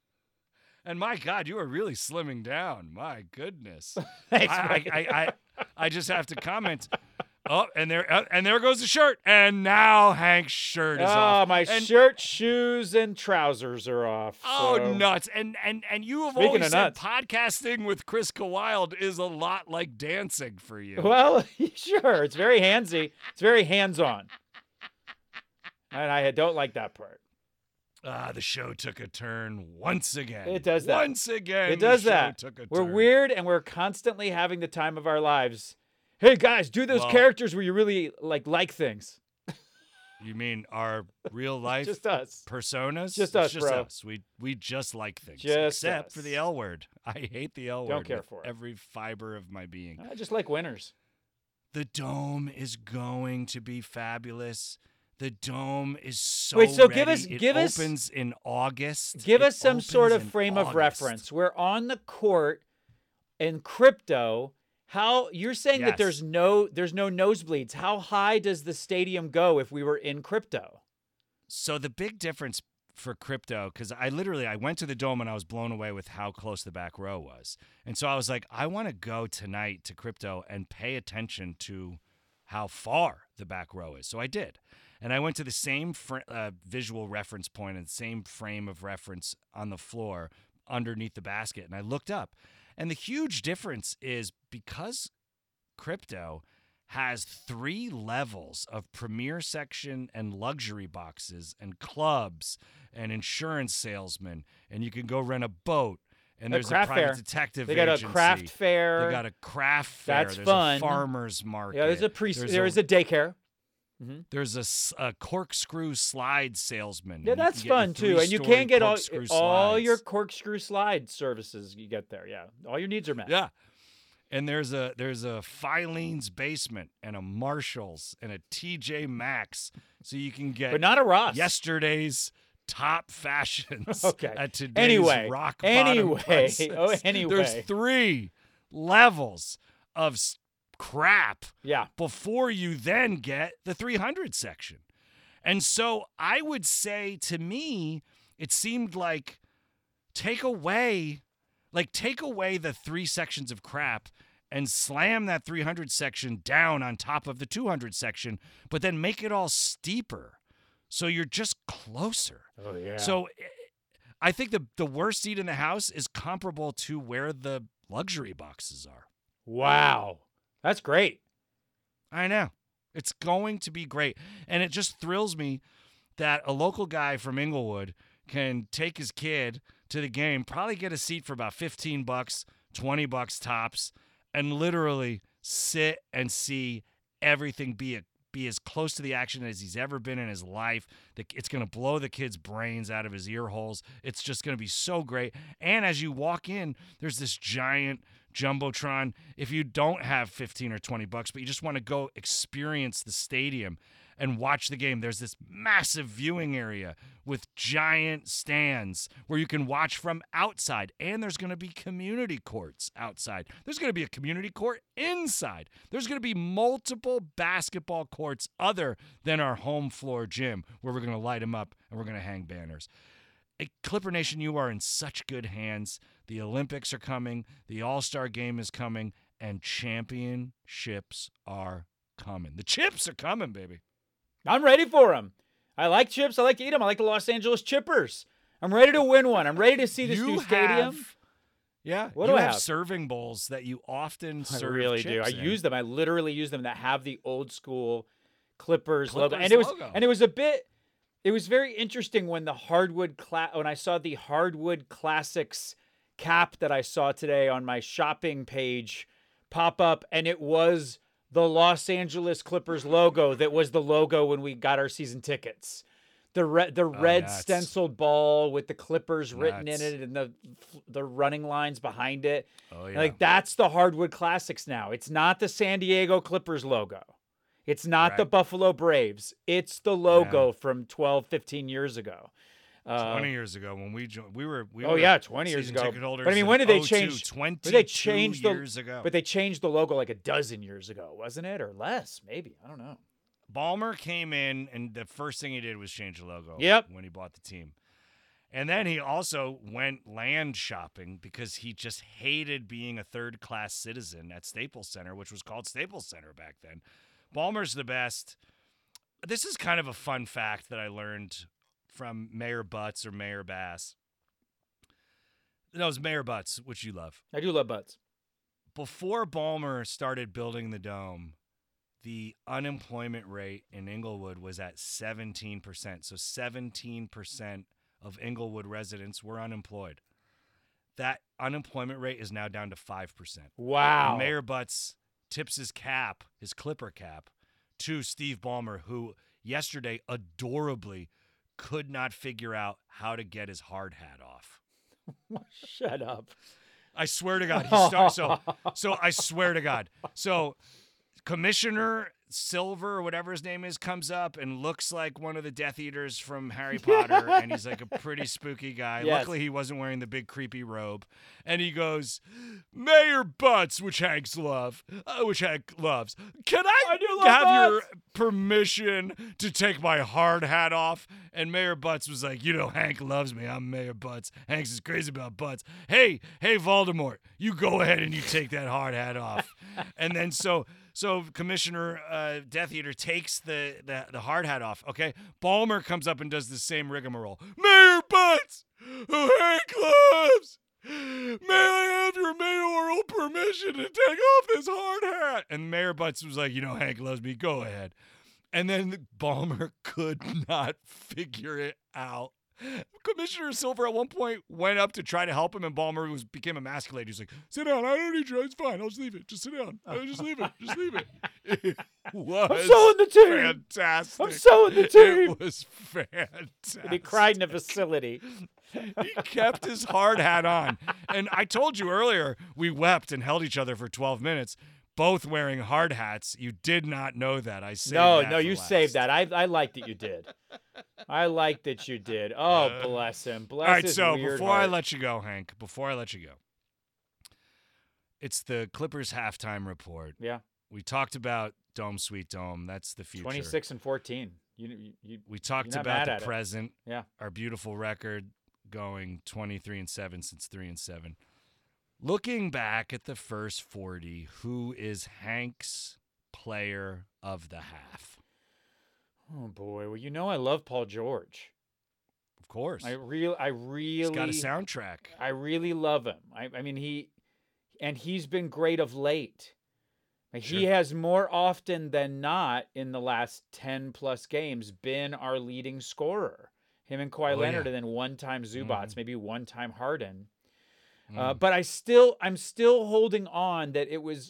And my God, you are really slimming down. My goodness. Thanks, I, buddy. I, I, I, I just have to comment. Oh, and there, uh, and there goes the shirt. And now Hank's shirt is Oh, off. my and, shirt, shoes, and trousers are off. Oh, so- nuts! And and and you have Speaking always of said nuts. podcasting with Chris Wild is a lot like dancing for you. Well, sure. It's very handsy. It's very hands-on. And I don't like that part. Ah, the show took a turn once again. It does that. Once again. It does the show that. Took a We're turn. weird and we're constantly having the time of our lives. Hey guys, do those Well- characters where you really like like things. You mean our real life Just us. personas? Just It's us, just bro. us. We we just like things. Just except us. for the L word. I hate the L word. Don't care with for it. every fiber of my being. I just like winners. The dome is going to be fabulous. The dome is so Wait, so ready. give us- it give us- opens in August. Give It us some sort opens of in frame of August. reference. We're on the court in crypto. How you're saying that Yes. there's no there's no nosebleeds. How high does the stadium go if we were in crypto? So the big difference for crypto, because I literally I went to the dome and I was blown away with how close the back row was, and so I was like, I want to go tonight to crypto and pay attention to how far the back row is. So I did. And I went to the same fr- uh, visual reference point and the same frame of reference on the floor underneath the basket. And I looked up. And the huge difference is because crypto has three levels of premier section and luxury boxes and clubs and insurance salesmen, and you can go rent a boat. And A there's a craft private fair. detective They got agency. a craft fair. They got a craft fair. That's there's fun. a farmer's market. Yeah, there's a pre- There's there's a, daycare. Mm-hmm. There's a, s- a corkscrew slide salesman. Yeah, and you that's can get your fun too, and you three-story can get all corkscrew all your slides. corkscrew slide services you get there. Yeah, all your needs are met. Yeah. And there's a there's a Filene's Basement and a Marshall's and a T J Maxx, so you can get But not a Ross. yesterday's top fashions Okay. at today's Anyway, rock bottom anyway, prices. oh, anyway. There's three levels of s- crap Yeah. before you then get the three hundred section. And so I would say, to me, it seemed like take away, like take away the three sections of crap and slam that three hundred section down on top of the two hundred section, but then make it all steeper. So you're just closer. Oh yeah. So eh, I think the, the worst seat in the house is comparable to where the luxury boxes are. wow, that's great. I know. It's going to be great. And it just thrills me that a local guy from Inglewood can take his kid to the game, probably get a seat for about fifteen bucks, twenty bucks tops, and literally sit and see everything be a, be as close to the action as he's ever been in his life. The- It's going to blow the kid's brains out of his ear holes. It's just going to be so great. And as you walk in, there's this giant Jumbotron. If you don't have fifteen or twenty bucks, but you just want to go experience the stadium and watch the game, there's this massive viewing area with giant stands where you can watch from outside. And there's going to be community courts outside. There's going to be a community court inside. There's going to be multiple basketball courts other than our home floor gym where we're going to light them up and we're going to hang banners. Hey, Clipper Nation, you are in such good hands. The Olympics are coming. The All-Star Game is coming. And championships are coming. The chips are coming, baby. I'm ready for them. I like chips. I like to eat them. I like the Los Angeles Chippers. I'm ready to win one. I'm ready to see this You new stadium. have- yeah. What you do I have, have? serving bowls that you often I serve really do. chips I in. use them. I literally use them that have the old school Clippers, logo. Clippers And it was logo. and it was a bit it was very interesting when the hardwood cla- when I saw the hardwood classics cap that I saw today on my shopping page pop up, and it was the Los Angeles Clippers logo that was the logo when we got our season tickets. The red, the red nuts. stenciled ball with the Clippers written Nuts. in it and the the running lines behind it. Oh, yeah. Like that's the hardwood classics now. It's not the San Diego Clippers logo. It's not the Right. Buffalo Braves. It's the logo from twelve, fifteen years ago. Uh, twenty years ago when we joined, we were we oh were yeah, twenty years season ago. ticket holders But I mean, in when did they oh two, change? twenty But they changed the years ago. But they changed the logo like a dozen years ago, wasn't it, or less? Maybe I don't know. Ballmer came in, and the first thing he did was change the logo. Yep. When he bought the team, and then he also went land shopping because he just hated being a third-class citizen at Staples Center, which was called Staples Center back then. Ballmer's the best. This is kind of a fun fact that I learned from Mayor Butts or Mayor Bass. No, it was Mayor Butts, which you love. I do love butts. Before Ballmer started building the dome, the unemployment rate in Inglewood was at seventeen percent. So seventeen percent of Inglewood residents were unemployed. That unemployment rate is now down to five percent. Wow. And Mayor Butts tips his cap, his Clipper cap, to Steve Ballmer, who yesterday adorably could not figure out how to get his hard hat off. Shut up. I swear to God, he starts. So, so I swear to God. So, Commissioner Silver or whatever his name is comes up and looks like one of the Death Eaters from Harry Potter, and he's like a pretty spooky guy. Yes. Luckily, he wasn't wearing the big creepy robe, and he goes, "Mayor Butts, which Hank's love, uh, which Hank loves. Can I, I do love have your Butts." permission to take my hard hat off?" And Mayor Butts was like, "You know, Hank loves me. I'm Mayor Butts. Hank's is crazy about Butts. Hey, hey, Voldemort, you go ahead and you take that hard hat off." And then so So Commissioner uh, Death Eater takes the, the, the hard hat off, okay? Ballmer comes up and does the same rigmarole. Mayor Butts, who hand gloves, may I have your mayoral permission to take off this hard hat? And Mayor Butts was like, you know, Hank loves me, go ahead. And then Ballmer could not figure it out. Commissioner Silver at one point went up to try to help him, and Ballmer was became emasculated. He's like, sit down. I don't need you. It's fine. I'll just leave it. Just sit down. I'll just leave it. Just leave it. It was I'm so in the team. fantastic. I'm so in the team. It was fantastic. And he cried in a facility. He kept his hard hat on. And I told you earlier, we wept and held each other for twelve minutes, both wearing hard hats. You did not know that. I saved No, that no, for you last. saved that. I I like that you did. I like that you did. Oh, bless him. Bless All right, his so weird before I heart. let you go, Hank, before I let you go, it's the Clippers halftime report. Yeah, We talked about Dome Sweet Dome. That's the future. twenty-six and fourteen. You, you, you We talked you're not about mad the at it. present. Yeah. Our beautiful record going twenty-three and seven since three and seven. Looking back at the first forty, who is Hank's player of the half? Oh boy. Well, you know I love Paul George. Of course. I real I really He's got a soundtrack. I really love him. I, I mean he and he's been great of late. Like, He Sure. has more often than not in the last ten plus games been our leading scorer. Him and Kawhi Oh, Leonard, yeah. and then one time Zubats, Mhm. maybe one time Harden. Uh, Mm. but I still, I'm still holding on that it was,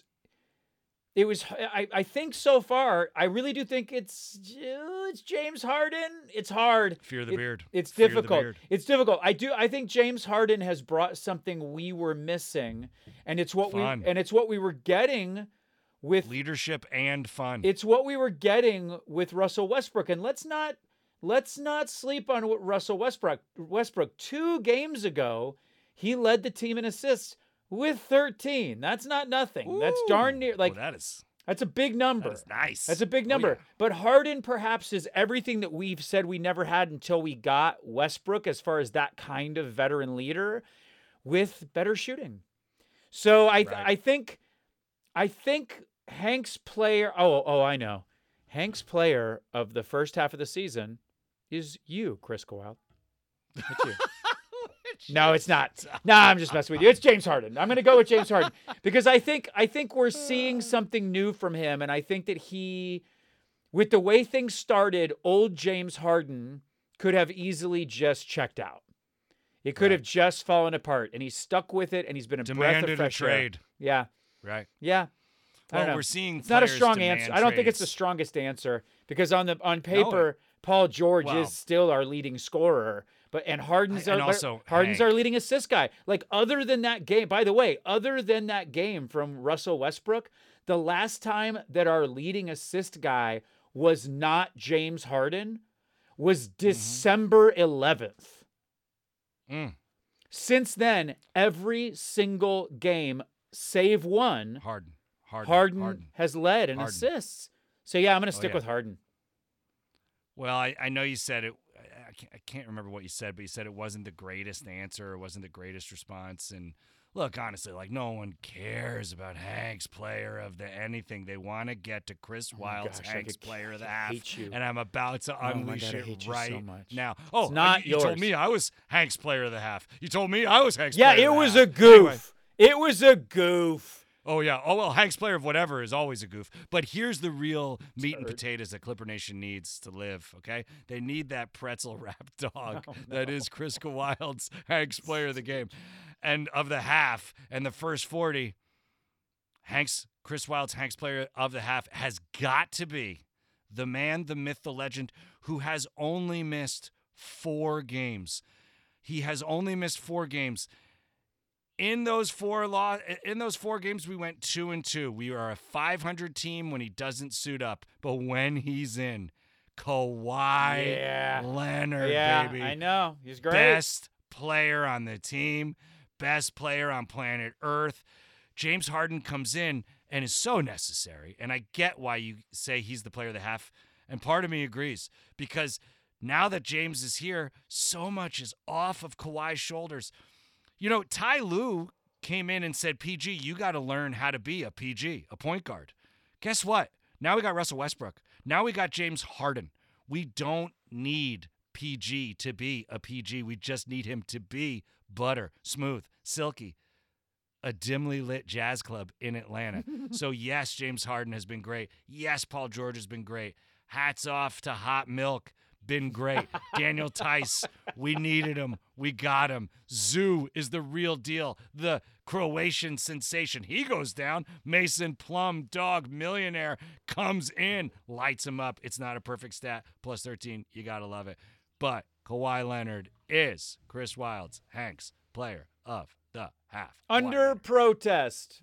it was. I, I think so far, I really do think it's, it's James Harden. It's hard. Fear the It- beard. It's Fear the difficult. beard. It's difficult. I do. I think James Harden has brought something we were missing, and it's what Fun. we and it's what we were getting with. Leadership and fun. It's what we were getting with Russell Westbrook, and let's not let's not sleep on what Russell Westbrook. Westbrook two games ago, he led the team in assists with thirteen. That's not nothing. That's darn Ooh. near like oh, that is that's a big number. that is nice. That's a big Oh, number. yeah. But Harden perhaps is everything that we've said we never had until we got Westbrook as far as that kind of veteran leader with better shooting. So I Right. I think I think Hank's player oh oh I know. Hank's player of the first half of the season is you, Chris Kowal. It's you. No, it's not. No, I'm just messing with you. It's James Harden. I'm going to go with James Harden because I think I think we're seeing something new from him, and I think that he, with the way things started, old James Harden could have easily just checked out. It could Right. have just fallen apart, and he's stuck with it, and he's been a breath Demanded of a fresh air. trade. Yeah, Right. yeah. I don't Well, know. we're seeing It's not a players strong demand answer. I don't think it's the trades. strongest answer because on the on paper, Paul George Well- is still our leading scorer, but and Harden's I- our and also, Harden's Hank. our leading assist guy. Like other than that game, by the way, other than that game from Russell Westbrook, the last time that our leading assist guy was not James Harden was December eleventh. Mm. Since then, every single game save one, Harden. Harden. Harden, Harden. has led in Harden. assists. So yeah, I'm going to Oh, stick yeah. with Harden. Well, I, I know you said it. I, I, can't, I can't remember what you said, but you said it wasn't the greatest answer. It wasn't the greatest response. And look, honestly, like no one cares about Hank's player of the anything. They want to get to Chris Oh my Wilde's gosh, I Hank's could- player of the I half. hate you. And I'm about to Oh my unleash God, I it hate you so right much. now. Oh, not you, you told yours. me I was Hank's player of the half. You told me I was Hank's Yeah, player it of the was half. a goof. Anyway. It was a goof. Oh, yeah. Oh, well, Hank's player of whatever is always a goof. But here's the real meat and Turd. potatoes that Clipper Nation needs to live, okay? They need that pretzel wrap dog Oh, that is Chris Wilde's Hank's player of the game. And of the half and the first forty, Hank's Chris Wilde's Hank's player of the half has got to be the man, the myth, the legend who has only missed four games. He has only missed four games. In those four law, in those four games, we went two and two. We are a five hundred team when he doesn't suit up, but when he's in, Kawhi Yeah. Leonard, yeah, baby, I know. He's great. best player on the team, best player on planet Earth. James Harden comes in and is so necessary, and I get why you say he's the player of the half, and part of me agrees because now that James is here, so much is off of Kawhi's shoulders. You know, Ty Lue came in and said, P G, you got to learn how to be a P G, a point guard. Guess what? Now we got Russell Westbrook. Now we got James Harden. We don't need P G to be a P G. We just need him to be butter, smooth, silky, a dimly lit jazz club in Atlanta. So, yes, James Harden has been great. Yes, Paul George has been great. Hats off to Hot Milk. Been great. Daniel Tice, we needed him. We got him. Zoo is the real deal. The Croatian sensation. He goes down. Mason Plum, dog millionaire, comes in, lights him up. It's not a perfect stat. Plus thirteen. You got to love it. But Kawhi Leonard is Chris Wild's Hank's player of the half. Under Kawhi. protest.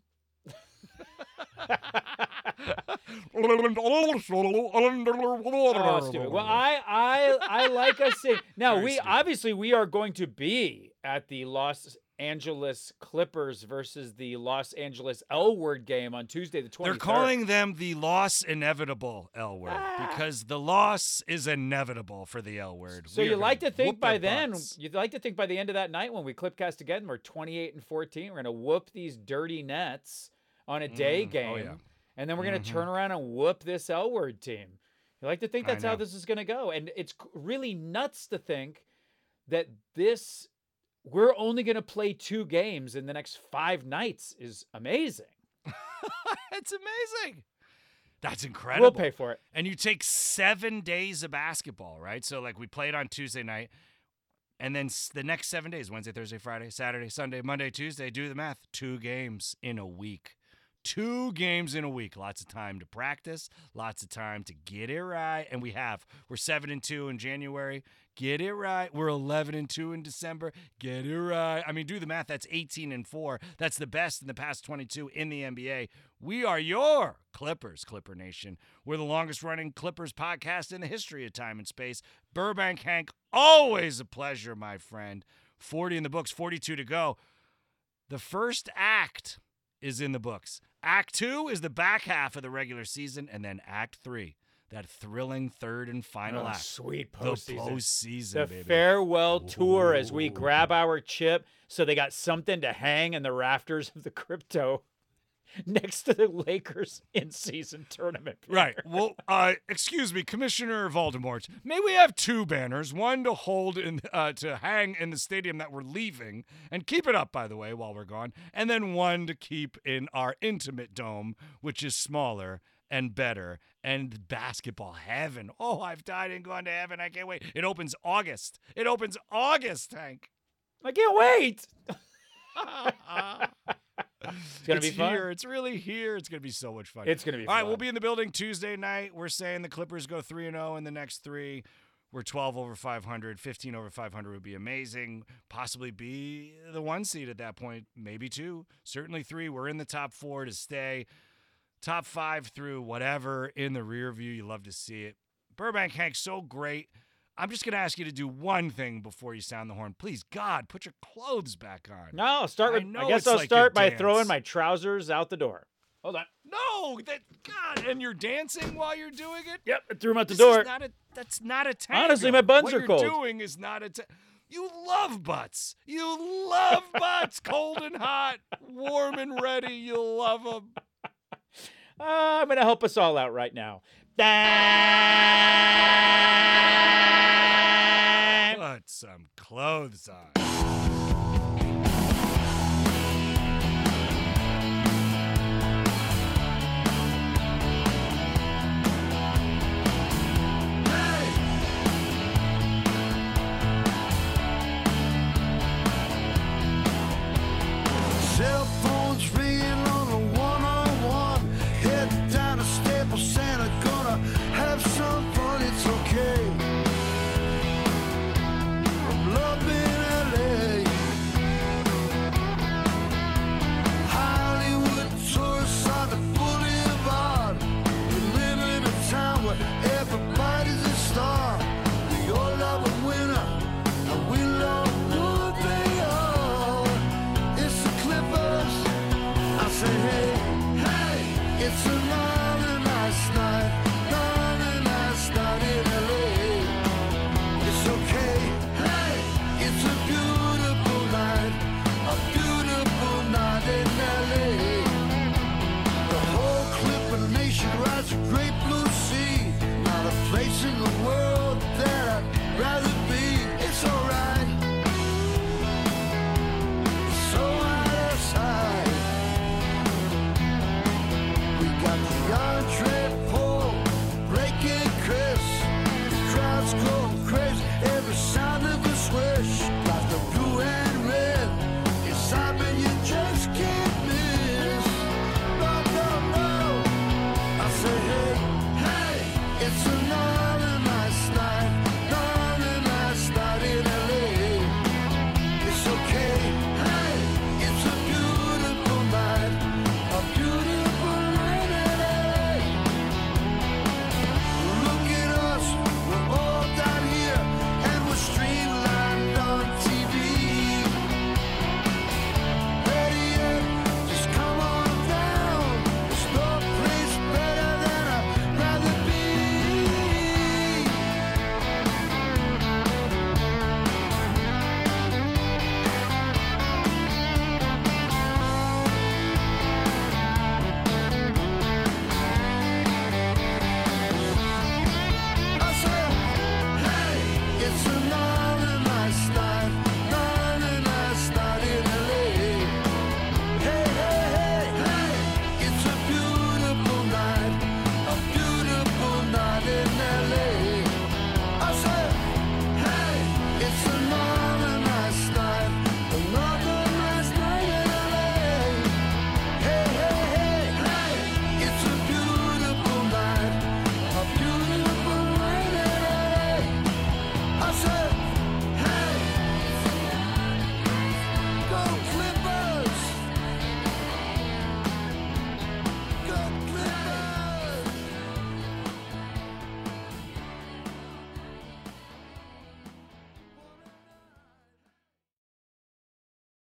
Oh, stupid. Well, I, I, I like us saying now. Very we stupid. obviously we are going to be at the Los Angeles Clippers versus the Los Angeles L Word game on Tuesday the twenty-third. They're calling them the loss inevitable L word Ah. because the loss is inevitable for the L word. So We you are like to gonna think whoop by their then, butts. you'd like to think by the end of that night when we clipcast again, we're twenty-eight and fourteen. We're gonna whoop these dirty Nets on a day Mm, game, oh, yeah. and then we're gonna Mhm. turn around and whoop this L Word team. You like to think I that's how know. this is gonna go, and it's c- really nuts to think that this we're only gonna play two games in the next five nights is amazing. It's amazing. That's incredible. We'll pay for it. And you take seven days of basketball, right? So, like, we played on Tuesday night, and then s- the next seven days, Wednesday, Thursday, Friday, Saturday, Sunday, Monday, Tuesday, do the math. Two games in a week. Two games in a week. Lots of time to practice, lots of time to get it right. And we have. We're seven and two in January. Get it right. We're eleven and two in December. Get it right. I mean, do the math. That's eighteen and four. That's the best in the past twenty-two in the N B A. We are your Clippers, Clipper Nation. We're the longest running Clippers podcast in the history of time and space. Burbank Hank, always a pleasure, my friend. forty in the books, forty-two to go. The first act is in the books. Act two is the back half of the regular season, and then Act three, that thrilling third and final Oh, act. sweet The postseason. postseason, The baby. farewell tour as we Ooh. grab our chip so they got something to hang in the rafters of the crypto next to the Lakers in-season tournament. Right. Well, uh, excuse me, Commissioner Voldemort. May we have two banners, one to hold in, uh, to hang in the stadium that we're leaving, and keep it up, by the way, while we're gone, and then one to keep in our intimate dome, which is smaller and better, and basketball heaven. Oh, I've died and gone to heaven. I can't wait. It opens August. It opens August, Hank. I can't wait. It's gonna It's be fun. here. It's really here. It's gonna be so much fun. It's gonna be All right, fun. we'll be in the building Tuesday night. We're saying the Clippers go three and oh in the next three. We're twelve over five hundred. fifteen over five hundred would be amazing. Possibly be the one seed at that point. Maybe two. Certainly three. We're in the top four to stay. Top five through whatever in the rear view. You love to see it. Burbank Hank, so great. I'm just going to ask you to do one thing before you sound the horn. Please, God, put your clothes back on. No, I'll start I with. I, know guess it's I'll like a start by dance. throwing my trousers out the door. Hold on. No, that God, and you're dancing while you're doing it. Yep, I threw them out the This door. Is not a, that's not a tango. Honestly, my buns what are you're cold. doing is not a. Ta- you love butts. You love butts, cold and hot, warm and ready. You love them. Uh, I'm gonna help us all out right now. Put some clothes on. Cell phones ringing on the one oh one. Head down to Staples Center, gonna have some fun. It's okay. I'm loving L A. place in the world that I'd rather be. It's alright. It's so hot outside. We got the entree pole breaking Chris. The crowd's going crazy. Every sound of a swish. Like the blue and red. It's happening, you just can't miss. No, no, no. I say, hey, hey, it's another.